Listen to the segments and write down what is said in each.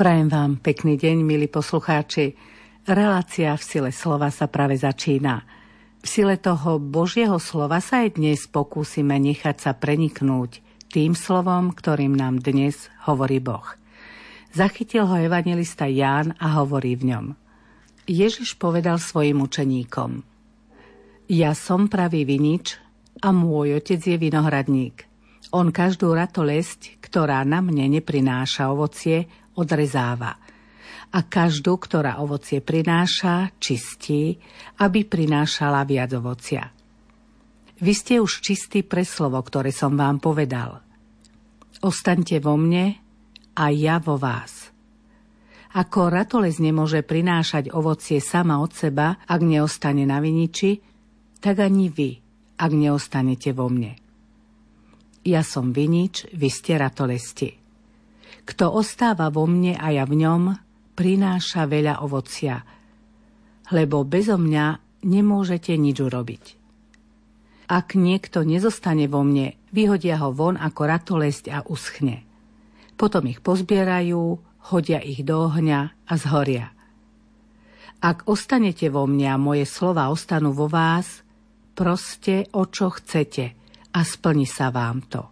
Prajem vám pekný deň, milí poslucháči. Relácia v sile slova sa práve začína. V sile toho Božieho slova sa aj dnes pokúsime nechať sa preniknúť tým slovom, ktorým nám dnes hovorí Boh. Zachytil ho evanjelista Ján a hovorí v ňom. Ježiš povedal svojim učeníkom: Ja som pravý vinič a môj otec je vinohradník. On každú ratolesť, ktorá na mne neprináša ovocie, odrezáva. A každú, ktorá ovocie prináša, čistí, aby prinášala viac ovocia. Vy ste už čistí pre slovo, ktoré som vám povedal. Ostaňte vo mne a ja vo vás. Ako ratolesť nemôže prinášať ovocie sama od seba, ak neostane na viniči, tak ani vy, ak neostanete vo mne. Ja som vinič, vy ste ratolesti. Kto ostáva vo mne a ja v ňom, prináša veľa ovocia, lebo bezo mňa nemôžete nič urobiť. Ak niekto nezostane vo mne, vyhodia ho von ako ratolesť a uschne. Potom ich pozbierajú, hodia ich do ohňa a zhoria. Ak ostanete vo mne a moje slova ostanú vo vás, proste o čo chcete a splní sa vám to.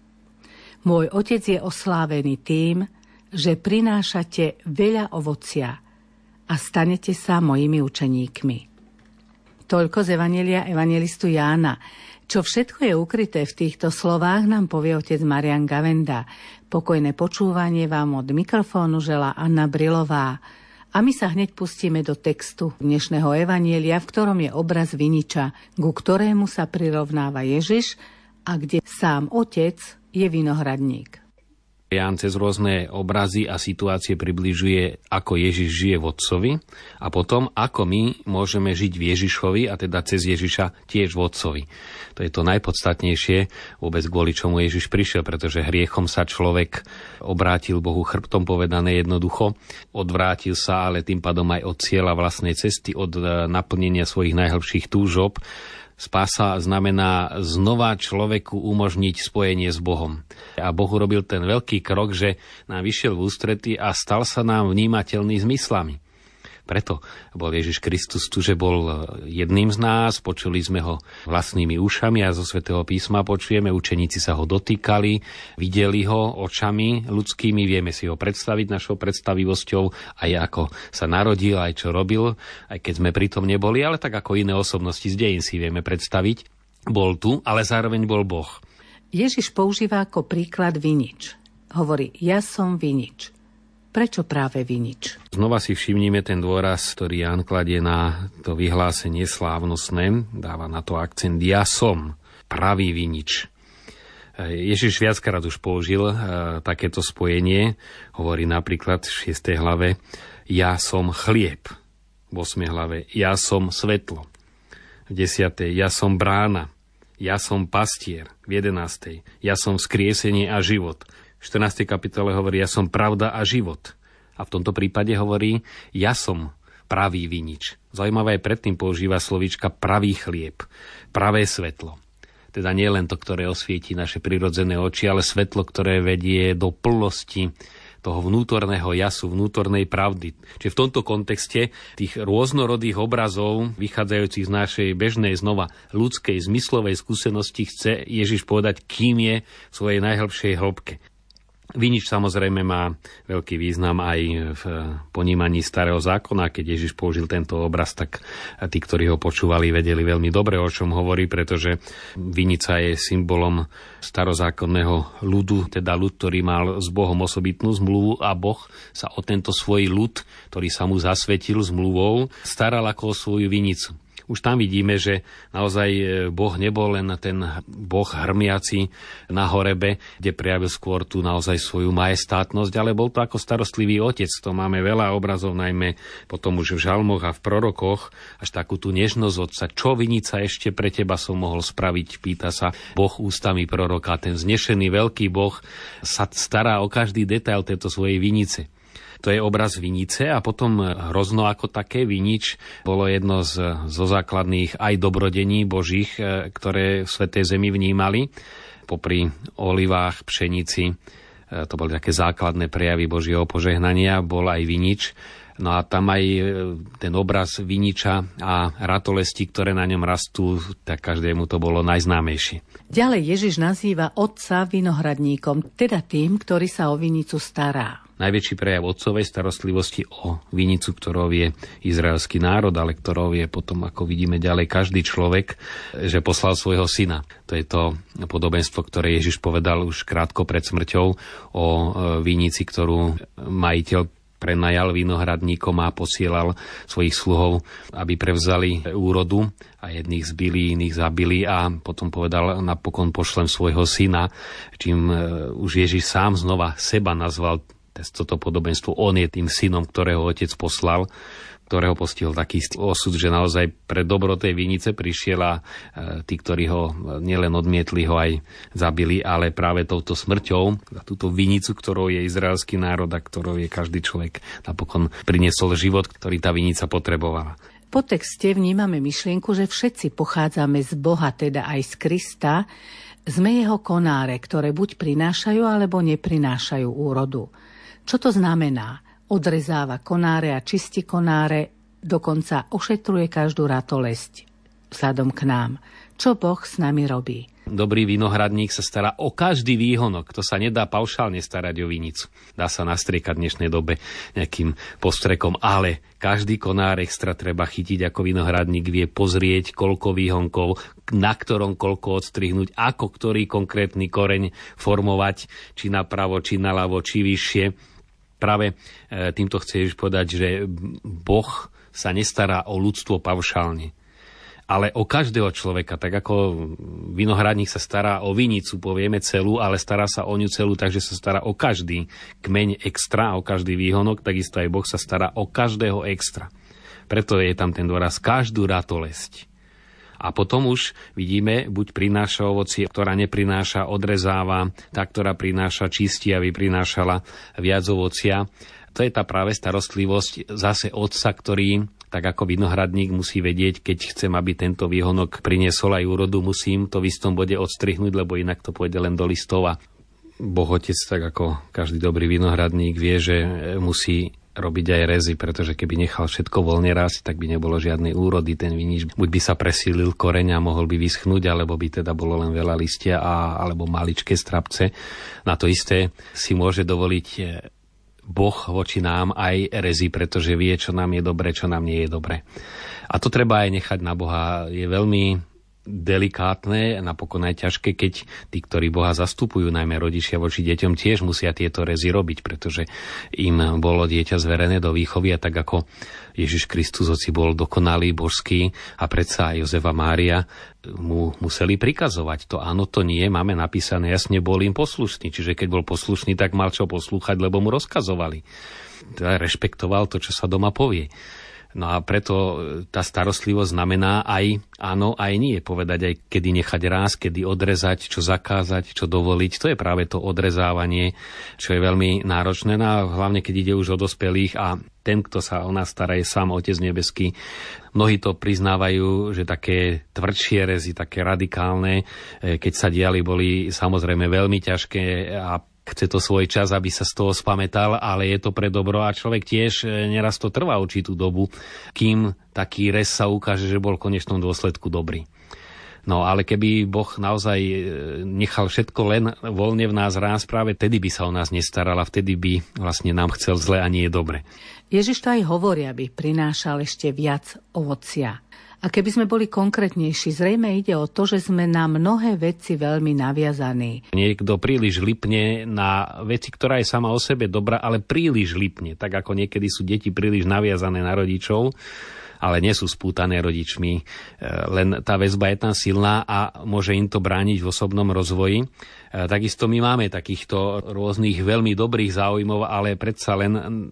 Môj otec je oslávený tým, že prinášate veľa ovocia a stanete sa mojimi učeníkmi. Toľko z evanjelia evanjelistu Jána. Čo všetko je ukryté v týchto slovách, nám povie otec Marián Gavenda. Pokojné počúvanie vám od mikrofónu želá Anna Brilová. A my sa hneď pustíme do textu dnešného evanjelia, v ktorom je obraz viniča, ku ktorému sa prirovnáva Ježiš a kde sám otec je vinohradník. Ján cez rôzne obrazy a situácie približuje, ako Ježiš žije v Otcovi a potom, ako my môžeme žiť v Ježišovi a teda cez Ježiša tiež v Otcovi. To je to najpodstatnejšie, vôbec kvôli čomu Ježiš prišiel, pretože hriechom sa človek obrátil Bohu chrbtom, povedané jednoducho, odvrátil sa, ale tým pádom aj od cieľa vlastnej cesty, od naplnenia svojich najhlbších túžob. Spása znamená znova človeku umožniť spojenie s Bohom. A Boh urobil ten veľký krok, že nám vyšiel v ústrety a stal sa nám vnímateľný zmyslami. Preto bol Ježiš Kristus tu, že bol jedným z nás, počuli sme ho vlastnými ušami a zo Svätého písma počujeme, učeníci sa ho dotýkali, videli ho očami ľudskými, vieme si ho predstaviť našou predstavivosťou, aj ako sa narodil, aj čo robil, aj keď sme pritom neboli, ale tak ako iné osobnosti z dejín si vieme predstaviť. Bol tu, ale zároveň bol Boh. Ježiš používa ako príklad vinič. Hovorí, ja som vinič. Prečo práve vinič? Znova si všimnime ten dôraz, ktorý Ján kladie na to vyhlásenie slávnostné, dáva na to akcent, ja som pravý vinič. Ježiš viackrát už použil takéto spojenie, hovorí napríklad v 6. hlave, ja som chlieb, v 8. hlave, ja som svetlo, v 10. ja som brána, ja som pastier, v 11. ja som vzkriesenie a život, v 14. kapitole hovorí, ja som pravda a život. A v tomto prípade hovorí, ja som pravý vinič. Zaujímavé aj predtým používa slovíčka pravý chlieb, pravé svetlo. Teda nie len to, ktoré osvietí naše prirodzené oči, ale svetlo, ktoré vedie do plnosti toho vnútorného jasu, vnútornej pravdy. Čiže v tomto kontexte tých rôznorodých obrazov, vychádzajúcich z našej bežnej znova ľudskej zmyslovej skúsenosti, chce Ježiš povedať, kým je v svojej najhlbšej hĺbke. Vinič samozrejme má veľký význam aj v ponímaní Starého zákona. Keď Ježiš použil tento obraz, tak tí, ktorí ho počúvali, vedeli veľmi dobre, o čom hovorí, pretože vinica je symbolom starozákonného ľudu, teda ľud, ktorý mal s Bohom osobitnú zmluvu a Boh sa o tento svoj ľud, ktorý sa mu zasvetil zmluvou, staral ako o svoju vinicu. Už tam vidíme, že naozaj Boh nebol len ten Boh hrmiaci na horebe, kde prejavil skôr tú naozaj svoju majestátnosť, ale bol to ako starostlivý otec. To máme veľa obrazov, najmä potom už v žalmoch a v prorokoch, až takú tú nežnosť otca. Čo vinica ešte pre teba som mohol spraviť, pýta sa Boh ústami proroka. Ten vznešený veľký Boh sa stará o každý detail tejto svojej vinice. To je obraz vinice a potom hrozno ako také vinič bolo jedno zo základných aj dobrodení Božích, ktoré v Svätej Zemi vnímali. Popri olivách, pšenici, to boli také základné prejavy Božieho požehnania, bol aj vinič. No a tam aj ten obraz viniča a ratolesti, ktoré na ňom rastú, tak každému to bolo najznámejšie. Ďalej Ježiš nazýva otca vinohradníkom, teda tým, ktorý sa o vinicu stará. Najväčší prejav otcovej starostlivosti o vinicu, ktorou je izraelský národ, ale ktorou je potom, ako vidíme ďalej, každý človek, že poslal svojho syna. To je to podobenstvo, ktoré Ježiš povedal už krátko pred smrťou o vinici, ktorú majiteľ prenajal vinohradníkom a posielal svojich sluhov, aby prevzali úrodu a jedných zbili, iných zabili a potom povedal, napokon pošlem svojho syna, čím už Ježiš sám znova seba nazval toto podobenstvo. On je tým synom, ktorého otec poslal, ktorého postihol taký osud, že naozaj pre dobro tej vinice prišiel a tí, ktorí ho nielen odmietli, ho aj zabili, ale práve touto smrťou za túto vinicu, ktorou je izraelský národ a ktorou je každý človek, napokon priniesol život, ktorý tá vinica potrebovala. Po texte vnímame myšlienku, že všetci pochádzame z Boha, teda aj z Krista, sme jeho konáre, ktoré buď prinášajú, alebo neprinášajú úrodu. Čo to znamená? Odrezáva konáre a čistí konáre, dokonca ošetruje každú ratolesť vzhľadom k nám. Čo Boh s nami robí? Dobrý vinohradník sa stará o každý výhonok. To sa nedá paušálne starať o vinicu. Dá sa nastriekať v dnešnej dobe nejakým postrekom, ale každý konár extra treba chytiť, ako vinohradník vie pozrieť, koľko výhonkov, na ktorom koľko odstrihnúť, ako ktorý konkrétny koreň formovať, či napravo, či naľavo, či vyššie. Práve týmto chceš povedať, že Boh sa nestará o ľudstvo paušálne, ale o každého človeka. Tak ako vinohradník sa stará o vinicu, povieme celú, ale stará sa o ňu celú, takže sa stará o každý kmeň extra, o každý výhonok, takisto aj Boh sa stará o každého extra. Preto je tam ten dôraz, každú ratolesť. A potom už vidíme, buď prináša ovocie, ktorá neprináša, odrezáva, tá, ktorá prináša, čistí, aby prinášala viac ovocia. To je tá práve starostlivosť zase otca, ktorý, tak ako vinohradník, musí vedieť, keď chcem, aby tento výhonok priniesol aj úrodu, musím to v istom bode odstrihnúť, lebo inak to pôjde len do listov. A Boh Otec, tak ako každý dobrý vinohradník, vie, že musí robiť aj rezy, pretože keby nechal všetko voľne rásť, tak by nebolo žiadnej úrody. Ten vinič buď by sa presílil koreň a mohol by vyschnúť, alebo by teda bolo len veľa listia alebo maličké strapce. Na to isté si môže dovoliť Boh voči nám aj rezy, pretože vie, čo nám je dobre, čo nám nie je dobre. A to treba aj nechať na Boha. Je veľmi delikátne, napokon aj ťažké, keď tí, ktorí Boha zastupujú, najmä rodičia voči deťom, tiež musia tieto rezy robiť, pretože im bolo dieťa zverené do výchovy a tak ako Ježiš Kristus, hoci bol dokonalý, božský a predsa aj Jozef a Mária mu museli prikazovať. To áno, to nie, máme napísané jasne, bol im poslušný, čiže keď bol poslušný, tak mal čo poslúchať, lebo mu rozkazovali. Teda rešpektoval to, čo sa doma povie. No a preto tá starostlivosť znamená aj áno, aj nie. Povedať aj, kedy nechať rásť, kedy odrezať, čo zakázať, čo dovoliť. To je práve to odrezávanie, čo je veľmi náročné. No, hlavne, keď ide už o dospelých a ten, kto sa o nás stará, je sám Otec nebeský. Mnohí to priznávajú, že také tvrdšie rezy, také radikálne, keď sa diali, boli samozrejme veľmi ťažké a chce to svoj čas, aby sa z toho spamätal, ale je to pre dobro a človek tiež neraz to trvá určitú dobu, kým taký rez sa ukáže, že bol v konečnom dôsledku dobrý. No ale keby Boh naozaj nechal všetko len voľne v nás rásť, práve vtedy by sa o nás nestaral a vtedy by vlastne nám chcel zle a nie je dobre. Ježiš to aj hovorí, aby prinášal ešte viac ovocia. A keby sme boli konkrétnejší, zrejme ide o to, že sme na mnohé veci veľmi naviazaní. Niekto príliš lipne na veci, ktorá je sama o sebe dobrá, ale príliš lipne. Tak ako niekedy sú deti príliš naviazané na rodičov, ale nie sú spútané rodičmi. Len tá väzba je tam silná a môže im to brániť v osobnom rozvoji. Takisto my máme takýchto rôznych veľmi dobrých záujmov, ale predsa len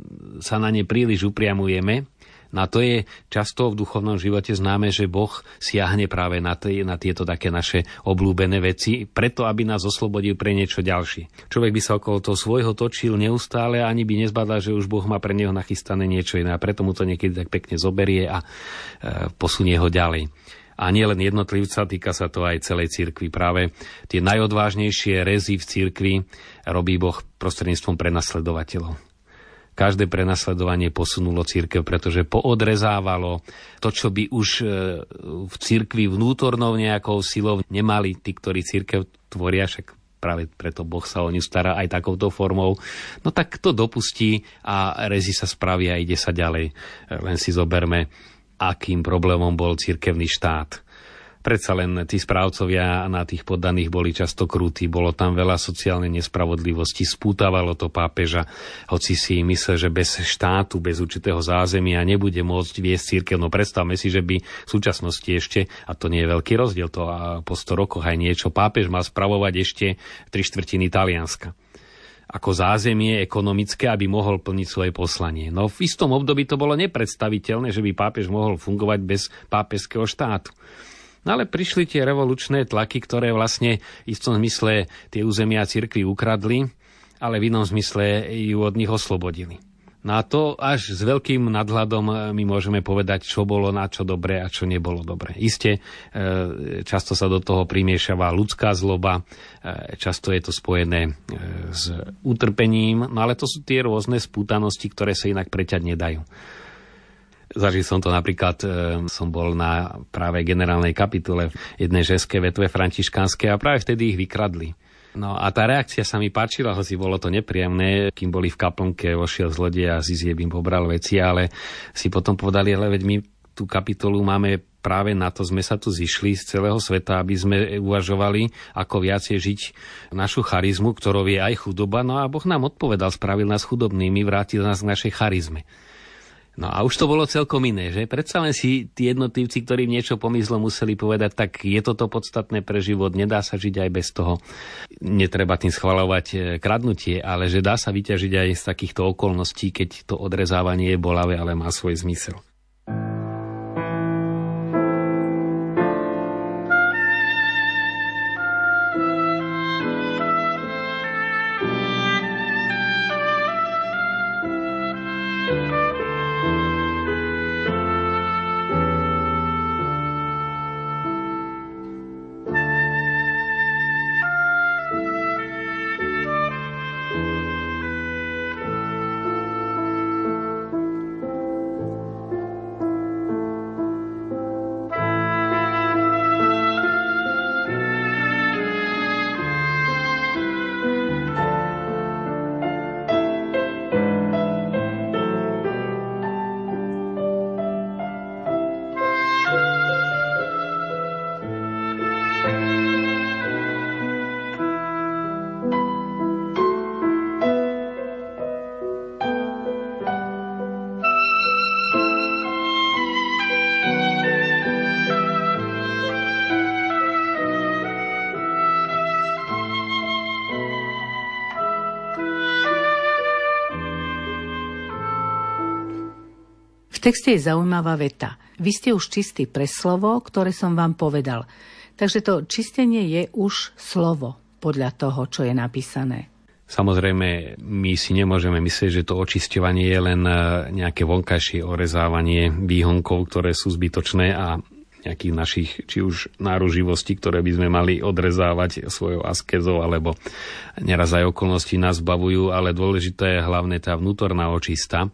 sa na ne príliš upriamujeme. No a to je často v duchovnom živote známe, že Boh siahne práve na tieto také naše obľúbené veci, preto aby nás oslobodil pre niečo ďalšie. Človek by sa okolo toho svojho točil neustále a ani by nezbadal, že už Boh má pre neho nachystané niečo iné a preto mu to niekedy tak pekne zoberie a posunie ho ďalej. A nie len jednotlivca, týka sa to aj celej cirkvi. Práve tie najodvážnejšie rezy v cirkvi robí Boh prostredníctvom prenasledovateľov. Každé prenasledovanie posunulo cirkev, pretože poodrezávalo to, čo by už v cirkvi vnútornou nejakou silou nemali tí, ktorí cirkev tvoria, však práve preto Boh sa o ňu stará aj takouto formou, no tak to dopustí a rezy sa spraví a ide sa ďalej. Len si zoberme, akým problémom bol cirkevný štát. Predsa len tí správcovia na tých poddaných boli často krutí, bolo tam veľa sociálnej nespravodlivosti, spútavalo to pápeža, hoci si myslel, že bez štátu, bez určitého zázemia nebude môcť viesť cirkev. No predstavme si, že by v súčasnosti ešte, a to nie je veľký rozdiel, to a po 100 rokoch aj niečo, pápež mal spravovať ešte 3/4 Talianska ako zázemie ekonomické, aby mohol plniť svoje poslanie. No v istom období to bolo nepredstaviteľné, že by pápež mohol fungovať bez pápežského štátu. No ale prišli tie revolučné tlaky, ktoré vlastne v istom zmysle tie územia cirkvi ukradli, ale v inom zmysle ju od nich oslobodili. No a to až s veľkým nadhľadom my môžeme povedať, čo bolo na čo dobré a čo nebolo dobré. Isté, často sa do toho primiešava ľudská zloba, často je to spojené s utrpením, no ale to sú tie rôzne spútanosti, ktoré sa inak preťať nedajú. Zažil som to napríklad, som bol na práve generálnej kapitule jednej ženskej vetve františkánskej a práve vtedy ich vykradli. No a tá reakcia sa mi páčila, hoci bolo to nepríjemné, kým boli v kaplnke, vošiel zlodej a Zizieb im pobral veci, ale si potom povedali, ale veď my tú kapitolu máme práve na to, sme sa tu zišli z celého sveta, aby sme uvažovali, ako viacej žiť našu charizmu, ktorou je aj chudoba. No a Boh nám odpovedal, spravil nás chudobnými, vrátil nás k našej charizme. No a už to bolo celkom iné, že? Predsa len si tí jednotlivci, ktorí niečo pomyslo, museli povedať, tak je toto podstatné pre život, nedá sa žiť aj bez toho. Netreba tým schvaľovať kradnutie, ale že dá sa vyťažiť aj z takýchto okolností, keď to odrezávanie je bolavé, ale má svoj zmysel. V texte je zaujímavá veta. Vy ste už čistí pre slovo, ktoré som vám povedal. Takže to čistenie je už slovo podľa toho, čo je napísané. Samozrejme, my si nemôžeme myslieť, že to očisťovanie je len nejaké vonkajšie orezávanie výhonkov, ktoré sú zbytočné a nejakých našich, či už náruživostí, ktoré by sme mali odrezávať svojou askezou, alebo neraz aj okolnosti nás bavujú, ale dôležité je hlavne tá vnútorná očista.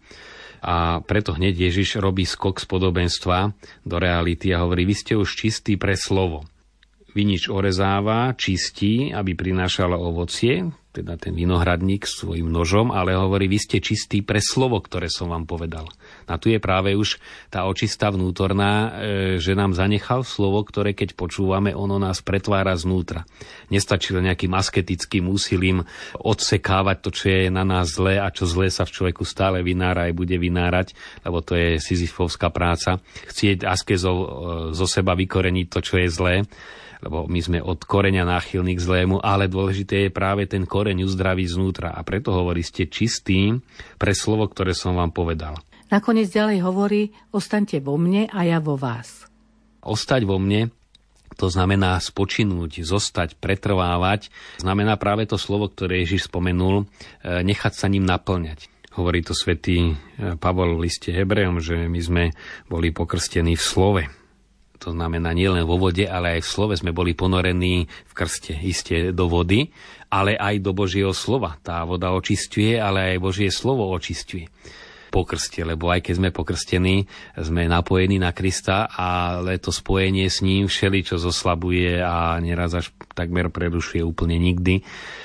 A preto hneď Ježiš robí skok z podobenstva do reality a hovorí, vy ste už čistí pre slovo. Vinič orezáva, čistí, aby prinášalo ovocie, teda ten vinohradník s svojím nožom, ale hovorí, vy ste čistí pre slovo, ktoré som vám povedal. A tu je práve už tá očista vnútorná, že nám zanechal slovo, ktoré keď počúvame, ono nás pretvára znútra. Nestačí len nejakým asketickým úsilím odsekávať to, čo je na nás zlé a čo zlé sa v človeku stále vynára aj bude vynárať, lebo to je sizifovská práca. Chcieť askezou zo seba vykoreniť to, čo je zlé, lebo my sme od koreňa náchylní k zlému, ale dôležité je práve ten koreň uzdraviť znútra. A preto hovorí, ste čistí pre slovo, ktoré som vám povedal. Nakoniec ďalej hovorí, ostaňte vo mne a ja vo vás. Ostať vo mne, to znamená spočinúť, zostať, pretrvávať. Znamená práve to slovo, ktoré Ježiš spomenul, nechať sa ním naplňať. Hovorí to svätý Pavol v liste Hebrejom, že my sme boli pokrstení v slove. To znamená nielen vo vode, ale aj v slove sme boli ponorení v krste, iste do vody, ale aj do Božieho slova. Tá voda očisťuje, ale aj Božie slovo očisťuje po krste, lebo aj keď sme pokrstení, sme napojení na Krista, ale to spojenie s ním všeličo zoslabuje a neraz až takmer prerušuje úplne nikdy.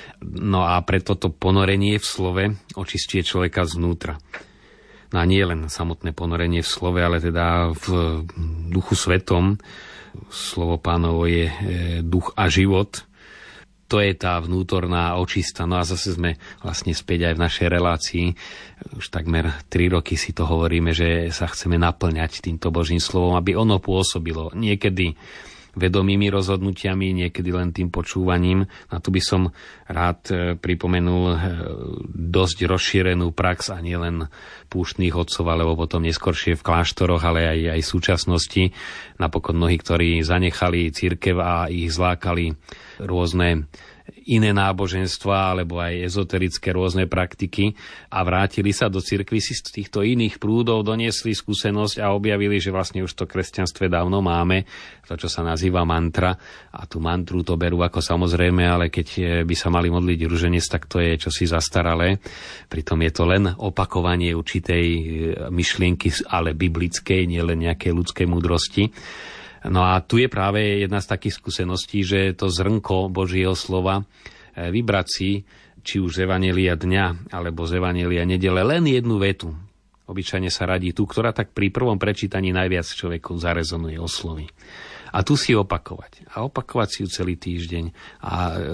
No a preto to ponorenie v slove očisťuje človeka znútra. No a nie len samotné ponorenie v slove, ale teda v Duchu Svetom. Slovo Pánovo je duch a život. To je tá vnútorná očista. No a zase sme vlastne späť aj v našej relácii. Už takmer 3 roky si to hovoríme, že sa chceme naplňať týmto Božím slovom, aby ono pôsobilo. Niekedy vedomými rozhodnutiami, niekedy len tým počúvaním. A tu by som rád pripomenul dosť rozšírenú prax a nielen púštnych otcov, alebo potom neskoršie v kláštoroch, ale aj v súčasnosti. Napokon mnohí, ktorí zanechali cirkev a ich zlákali rôzne iné náboženstva alebo aj ezoterické rôzne praktiky a vrátili sa do cirkvi, si z týchto iných prúdov doniesli skúsenosť a objavili, že vlastne už to kresťanstve dávno máme, to, čo sa nazýva mantra, a tú mantru to berú ako samozrejme, ale keď by sa mali modliť ruženec, tak to je čosi zastaralé. Pritom je to len opakovanie určitej myšlienky, ale biblickej, nielen nejakej ľudskej múdrosti. No a tu je práve jedna z takých skúseností, že to zrnko Božieho slova vybrať si, či už z Evanjelia dňa, alebo z Evanjelia nedele, len jednu vetu. Obyčajne sa radí tú, ktorá tak pri prvom prečítaní najviac človeku zarezonuje, osloví. A tu si opakovať. A opakovať si ju celý týždeň. A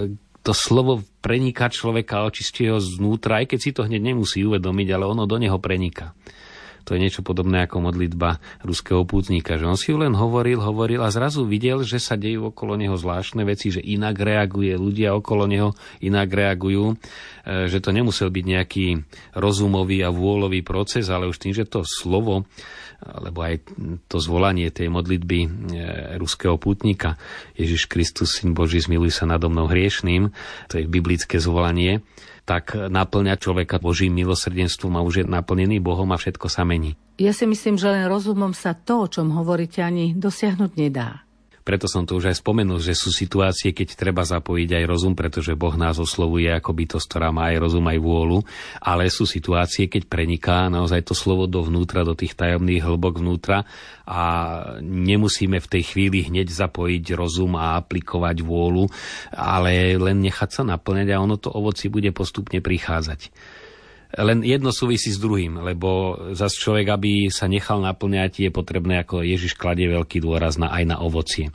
to slovo preniká človeka, očistí ho znútra, aj keď si to hneď nemusí uvedomiť, ale ono do neho preniká. To je niečo podobné ako modlitba ruského pútnika, že on si ju len hovoril a zrazu videl, že sa dejú okolo neho zvláštne veci, že inak reaguje, ľudia okolo neho inak reagujú, že to nemusel byť nejaký rozumový a vôľový proces, ale už tým, že to slovo, alebo aj to zvolanie tej modlitby ruského pútnika, Ježiš Kristus, Syn Boží, zmiluj sa nado mnou hriešným, to je biblické zvolanie, tak naplňa človeka Božím milosrdenstvom a už je naplnený Bohom a všetko sa mení. Ja si myslím, že len rozumom sa to, o čom hovoríte, ani dosiahnuť nedá. Preto som to už aj spomenul, že sú situácie, keď treba zapojiť aj rozum, pretože Boh nás oslovuje ako bytosť, ktorá má aj rozum, aj vôľu, ale sú situácie, keď preniká naozaj to slovo dovnútra, do tých tajomných hĺbok vnútra a nemusíme v tej chvíli hneď zapojiť rozum a aplikovať vôľu, ale len nechať sa naplňať a ono to ovocie bude postupne prichádzať. Len jedno súvisí s druhým, lebo zas človek, aby sa nechal naplňať, je potrebné, ako Ježiš kladie veľký dôraz aj na ovocie,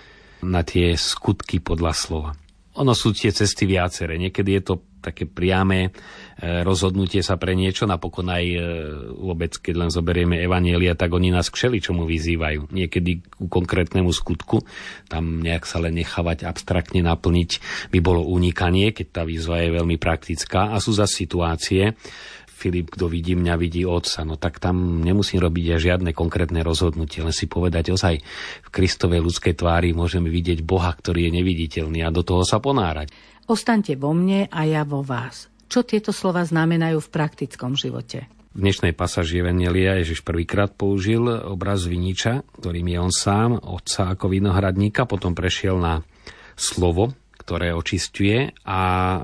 na tie skutky podľa slova. Ono sú tie cesty viaceré. Niekedy je to také priame rozhodnutie sa pre niečo, napokon aj vôbec, keď len zoberieme evanjelia, tak oni nás k všeličomu vyzývajú. Niekedy ku konkrétnemu skutku, tam nejak sa len nechávať abstraktne naplniť by bolo unikanie, keď tá výzva je veľmi praktická. A sú zase situácie, Filip, kto vidí mňa, vidí Otca, no tak tam nemusím robiť aj žiadne konkrétne rozhodnutie, len si povedať, ozaj v Kristovej ľudskej tvári môžeme vidieť Boha, ktorý je neviditeľný a do toho sa ponárať. Ostaňte vo mne a ja vo vás. Čo tieto slova znamenajú v praktickom živote? V dnešnej pasáži Evanjelia Ježiš prvýkrát použil obraz viniča, ktorým je on sám, otca ako vinohradníka, potom prešiel na slovo, ktoré očisťuje a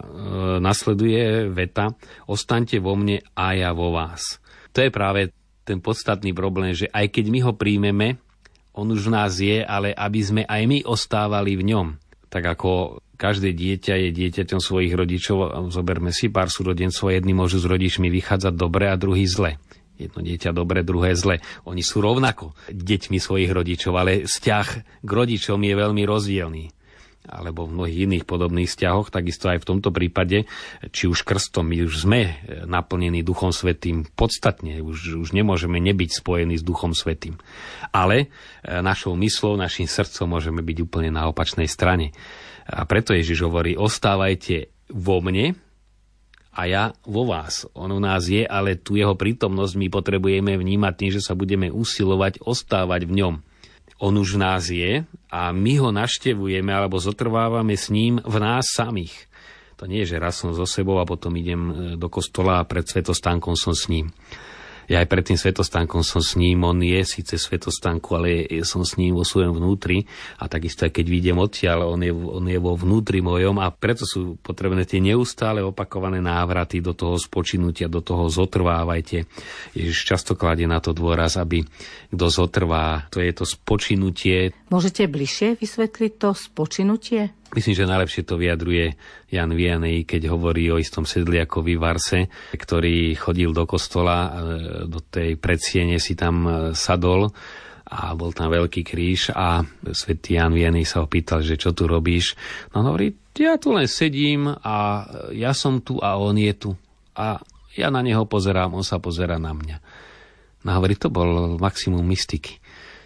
nasleduje veta ostaňte vo mne a ja vo vás. To je práve ten podstatný problém, že aj keď my ho príjmeme, on už v nás je, ale aby sme aj my ostávali v ňom. Tak ako každé dieťa je dieťaťom svojich rodičov, zoberme si pár súrodencov, jedni môžu s rodičmi vychádzať dobre a druhý zle. Jedno dieťa dobre, druhé zle. Oni sú rovnako deťmi svojich rodičov, ale vzťah k rodičom je veľmi rozdielný. Alebo v mnohých iných podobných vzťahoch, takisto aj v tomto prípade, či už krstom, my už sme naplnení Duchom Svätým podstatne, už nemôžeme nebyť spojení s Duchom Svätým. Ale našou myslou, našim srdcom môžeme byť úplne na opačnej strane. A preto Ježiš hovorí, ostávajte vo mne a ja vo vás. On u nás je, ale tu jeho prítomnosť my potrebujeme vnímať tým, že sa budeme usilovať ostávať v ňom. On už v nás je a my ho navštevujeme alebo zotrvávame s ním v nás samých. To nie je, že raz som so sebou a potom idem do kostola a pred svätostánkom som s ním. Ja aj pred tým svetostánkom som s ním, on je síce svetostánku, ale som s ním vo svojom vnútri a takisto aj keď vidím odtiaľ, on je vo vnútri mojom a preto sú potrebné tie neustále opakované návraty do toho spočinutia, do toho zotrvávajte. Ježiš často kladie na to dôraz, aby kto zotrvá, to je to spočinutie. Môžete bližšie vysvetliť to spočinutie? Myslím, že najlepšie to vyjadruje Jan Vianney, keď hovorí o istom sedliakovi Varse, ktorý chodil do kostola, do tej predsiene si tam sadol a bol tam veľký kríž a svätý Jan Vianney sa ho pýtal, že čo tu robíš. No on hovorí, ja tu len sedím a ja som tu a on je tu. A ja na neho pozerám, on sa pozerá na mňa. No hovorí, to bol maximum mystiky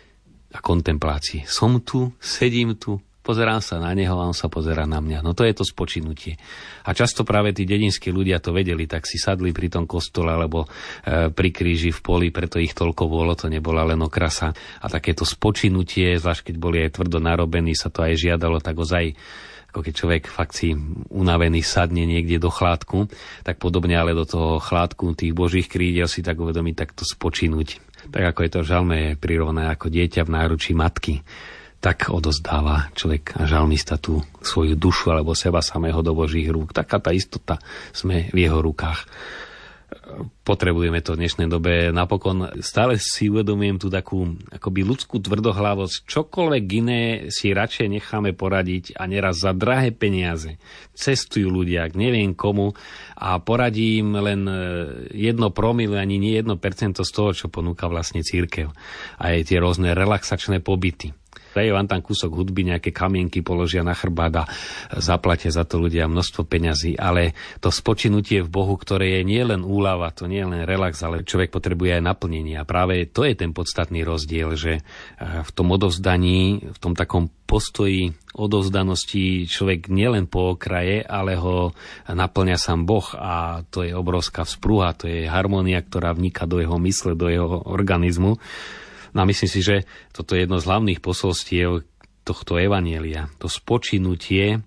a kontemplácie. Som tu, sedím tu, pozerám sa na neho a on sa pozerá na mňa. No to je to spočinutie. A často práve tí dedinskí ľudia to vedeli, tak si sadli pri tom kostole alebo pri kríži v poli, preto ich toľko bolo, to nebola len okrasa. A takéto spočinutie, zvlášť keď boli aj tvrdo narobení, sa to aj žiadalo, tak ozaj ako keď človek fakt si unavený sadne niekde do chládku, tak podobne ale do toho chládku tých božích krídel si tak uvedomiť takto spočinuť. Tak ako je to v žalme prirovnané ako dieťa v náručí matky, tak odozdáva človek a žalmista tú svoju dušu alebo seba samého do Božích rúk. Taká tá istota, sme v jeho rukách. Potrebujeme to v dnešnej dobe. Napokon stále si uvedomujem tú takú akoby ľudskú tvrdohlavosť. Čokoľvek iné si radšej necháme poradiť a neraz za drahé peniaze. Cestujú ľudia k neviem komu a poradí im len 1 promile, ani nie 1% z toho, čo ponúka vlastne cirkev. A aj tie rôzne relaxačné pobyty. Dajú vám tam kúsok hudby, nejaké kamienky položia na chrbát a zaplatia za to ľudia množstvo peňazí, ale to spočinutie v Bohu, ktoré je nie len úľava, to nie je len relax, ale človek potrebuje aj naplnenie. A práve to je ten podstatný rozdiel, že v tom odovzdaní, v tom takom postoji odovzdanosti človek nielen po okraje, ale ho naplňa sám Boh a to je obrovská vzprúha, to je harmónia, ktorá vniká do jeho mysle, do jeho organizmu. No a myslím si, že toto je jedno z hlavných posolstiev tohto evanjelia. To spočinutie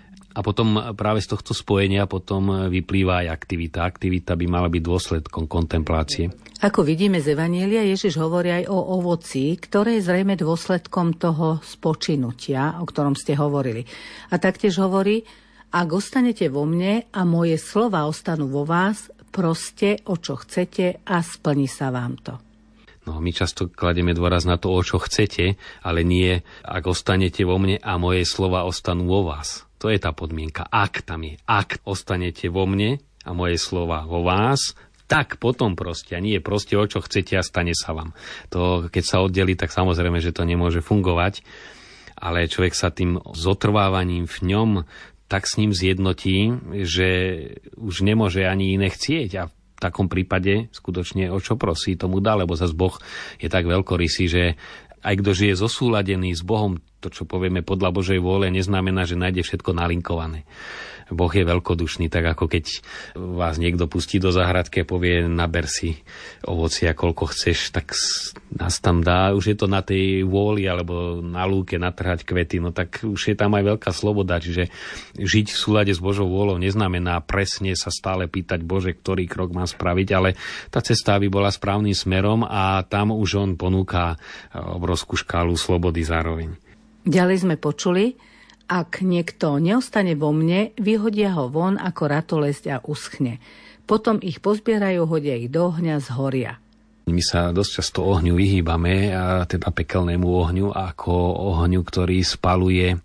a potom práve z tohto spojenia potom vyplýva aj aktivita. Aktivita by mala byť dôsledkom kontemplácie. Ako vidíme z evanjelia, Ježiš hovorí aj o ovoci, ktoré je zrejme dôsledkom toho spočinutia, o ktorom ste hovorili. A taktiež hovorí, ak ostanete vo mne a moje slova ostanú vo vás, proste o čo chcete a splní sa vám to. No, my často kladieme dôraz na to, o čo chcete, ale nie, ak ostanete vo mne a moje slova ostanú vo vás. To je tá podmienka. Ak tam je. Ak ostanete vo mne a moje slova vo vás, tak potom proste. A nie proste, o čo chcete a stane sa vám. To, keď sa oddelí, tak samozrejme, že to nemôže fungovať. Ale človek sa tým zotrvávaním v ňom tak s ním zjednotí, že už nemôže ani iné chcieť. A v takom prípade skutočne o čo prosí, tomu dá, lebo zas Boh je tak veľkorysý, že aj kto žije zosúladený s Bohom, to, čo povieme podľa Božej vôle, neznamená, že nájde všetko nalinkované. Boh je veľkodušný, tak ako keď vás niekto pustí do záhradky a povie, naber si ovocia, koľko chceš, tak nás tam dá, už je to na tej vôli alebo na lúke natrhať kvety, no tak už je tam aj veľká sloboda, čiže žiť v súlade s Božou vôľou neznamená presne sa stále pýtať, Bože, ktorý krok mám spraviť, ale tá cesta by bola správnym smerom a tam už on ponúka obrovskú škálu slobody zároveň. Ďalej sme počuli, ak niekto neostane vo mne, vyhodia ho von ako ratolesť a uschne. Potom ich pozbierajú, hodia ich do ohňa, zhoria. My sa dosť často ohňu vyhýbame, a teda pekelnému ohňu, ako ohňu, ktorý spaluje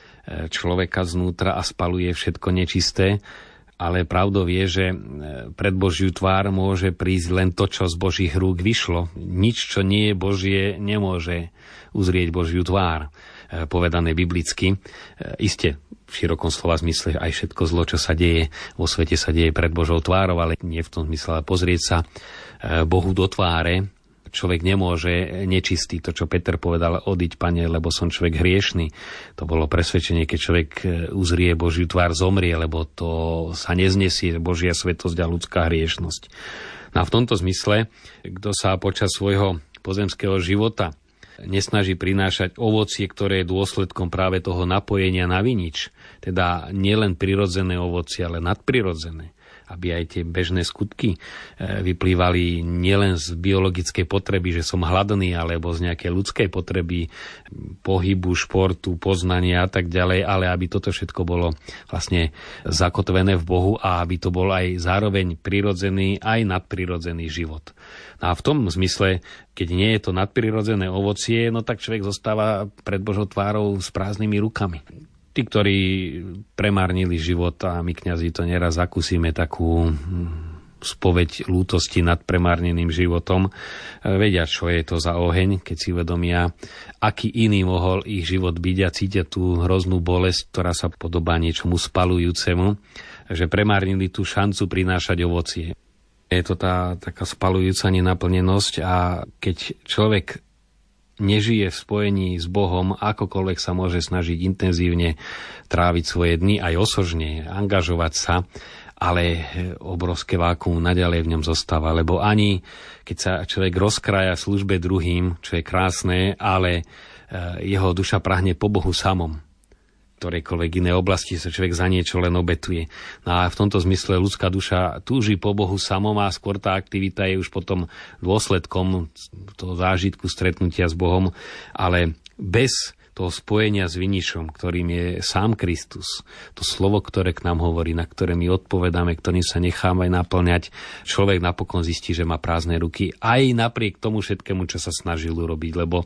človeka znútra a spaluje všetko nečisté. Ale pravdou je, že pred Božiu tvár môže prísť len to, čo z Božích rúk vyšlo. Nič, čo nie je Božie, nemôže uzrieť Božiu tvár. Povedané biblicky. Iste v širokom slova zmysle aj všetko zlo, čo sa deje vo svete, sa deje pred Božou tvárou, ale nie v tom zmysle, ale pozrieť sa Bohu do tváre. Človek nemôže nečistý, to čo Peter povedal, odiť, Pane, lebo som človek hriešný. To bolo presvedčenie, keď človek uzrie Božiu tvár, zomrie, lebo to sa neznesie Božia svetosť a ľudská hriešnosť. No a v tomto zmysle, kto sa počas svojho pozemského života nesnaží prinášať ovocie, ktoré je dôsledkom práve toho napojenia na vinič, teda nielen prirodzené ovocie, ale nadprirodzené. aby aj tie bežné skutky vyplývali nielen z biologickej potreby, že som hladný, alebo z nejakej ľudskej potreby pohybu, športu, poznania a tak ďalej, ale aby toto všetko bolo vlastne zakotvené v Bohu a aby to bol aj zároveň prirodzený, aj nadprirodzený život. No a v tom zmysle, keď nie je to nadprirodzené ovocie, no tak človek zostáva pred Božou tvárou s prázdnymi rukami. Tí, ktorí premárnili život, a my kňazi to neraz zakúsime takú spoveď lútosti nad premárneným životom, vedia, čo je to za oheň, keď si uvedomia, aký iný mohol ich život byť a cítia tú hroznú bolesť, ktorá sa podobá niečomu spalujúcemu, že premárnili tú šancu prinášať ovocie. Je to tá taká spalujúca nenaplnenosť a keď človek nežije v spojení s Bohom, akokoľvek sa môže snažiť intenzívne tráviť svoje dni, aj osožne, angažovať sa, ale obrovské vákuum naďalej v ňom zostáva, lebo ani keď sa človek rozkrája službe druhým, čo je krásne, ale jeho duša prahne po Bohu samom. Ktorejkoľvek iné oblasti sa človek za niečo len obetuje. No a v tomto zmysle ľudská duša túži po Bohu samom a skôr tá aktivita je už potom dôsledkom toho zážitku stretnutia s Bohom, ale bez toho spojenia s viničom, ktorým je sám Kristus, to slovo, ktoré k nám hovorí, na ktoré my odpovedáme, ktorým sa necháme naplňať, človek napokon zistí, že má prázdne ruky, aj napriek tomu všetkému, čo sa snažil urobiť, lebo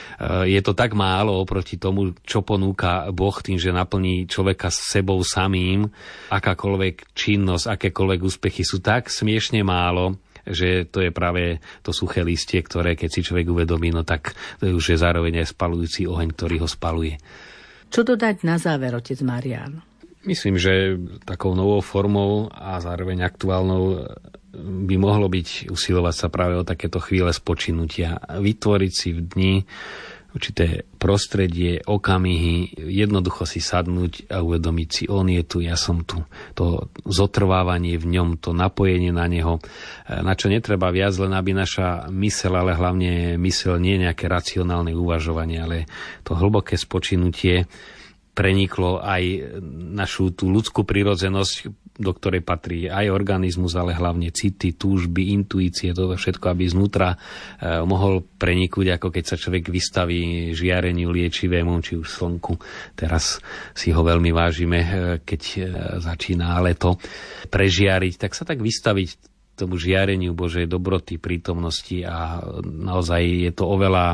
je to tak málo oproti tomu, čo ponúka Boh tým, že naplní človeka s sebou samým. Akákoľvek činnosť, akékoľvek úspechy sú tak smiešne málo, že to je práve to suché listie, ktoré keď si človek uvedomí, no tak to je už je zároveň aj spalujúci oheň, ktorý ho spaluje. Čo dodať na záver, otec Marián? Myslím, že takou novou formou a zároveň aktuálnou by mohlo byť usilovať sa práve o takéto chvíle spočinutia. Vytvoriť si v dni určité prostredie, okamihy, jednoducho si sadnúť a uvedomiť si, on je tu, ja som tu. To zotrvávanie v ňom, to napojenie na neho, na čo netreba viac, len aby naša myseľ, ale hlavne myseľ nie nejaké racionálne uvažovanie, ale to hlboké spočinutie preniklo aj našu tú ľudskú prirodzenosť, do ktorej patrí aj organizmus, ale hlavne city, túžby, intuície, toto všetko, aby znútra mohol preniknúť, ako keď sa človek vystaví žiareniu liečivému, či už slnku. Teraz si ho veľmi vážime, keď začína leto prežiariť, tak sa tak vystaviť tomu žiareniu Božej dobroty, prítomnosti a naozaj je to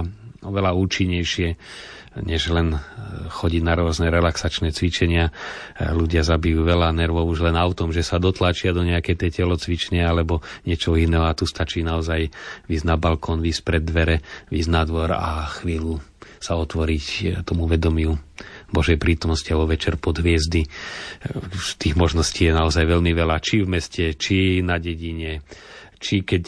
oveľa účinnejšie, než len chodiť na rôzne relaxačné cvičenia. Ľudia zabijú veľa nervov už len autom, že sa dotlačia do nejakej tej telocvične alebo niečo iného a tu stačí naozaj výjsť na balkón, výjsť pred dvere, výjsť na dvor a chvíľu sa otvoriť tomu vedomiu Božej prítomnosti alebo večer pod hviezdy. Tých možností je naozaj veľmi veľa, či v meste, či na dedine, či keď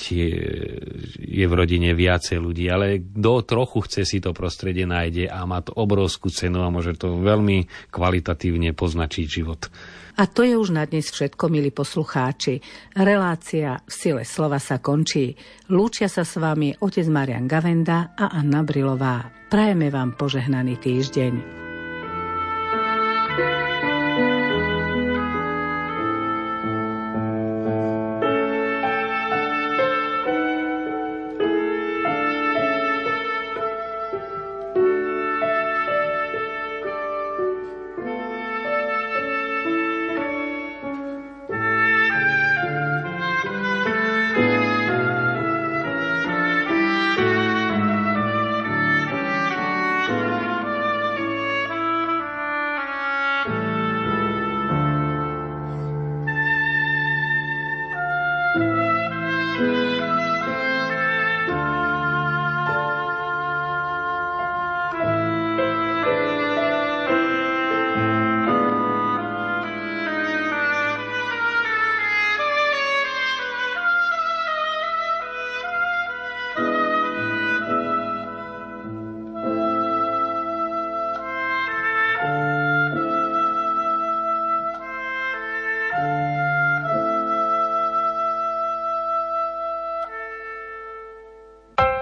je v rodine viacej ľudí, ale kto trochu chce, si to prostredie nájde a má to obrovskú cenu a môže to veľmi kvalitatívne poznačiť život. A to je už na dnes všetko, milí poslucháči. Relácia v sile slova sa končí. Lúčia sa s vami otec Marián Gavenda a Anna Brilová. Prajeme vám požehnaný týždeň.